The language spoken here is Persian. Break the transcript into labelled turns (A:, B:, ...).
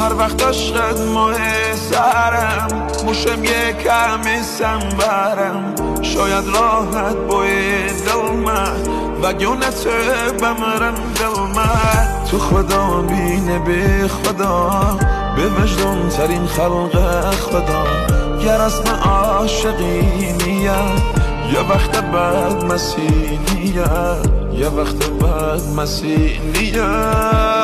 A: هر وقت عشقت ماه سرم موشم یه کمی سنبرم شاید راحت بوی دل من و گونت بمرم دل من تو خدا بینه به خدا به وجدان ترین خلق خدا گر اسم عاشقی نیم یه وقت بعد مسیح نیم یه وقت بعد مسیح نیم